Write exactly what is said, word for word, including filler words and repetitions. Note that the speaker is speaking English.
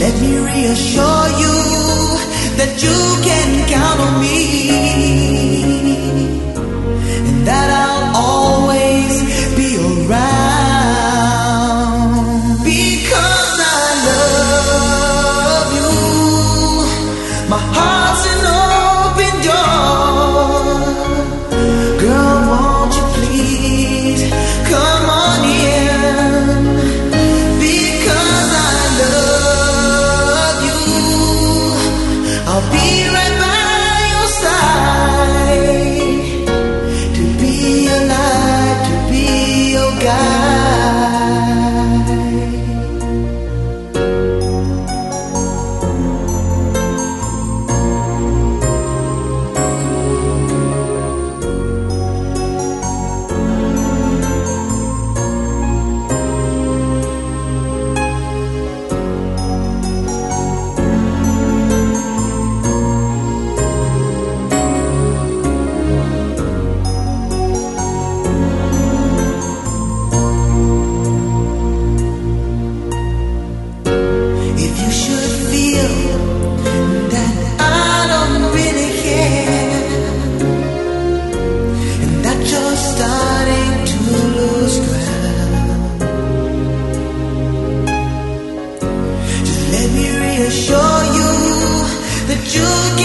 let me reassure you that you can count on me, and that I'll always be around. Because I love you, my heart's an open door. Girl, won't you please come on in? Because I love you, I'll be right by your side, to be your light, to be your guide. If you should feel that I don't really care, and that you're starting to lose ground, just let me reassure you that you can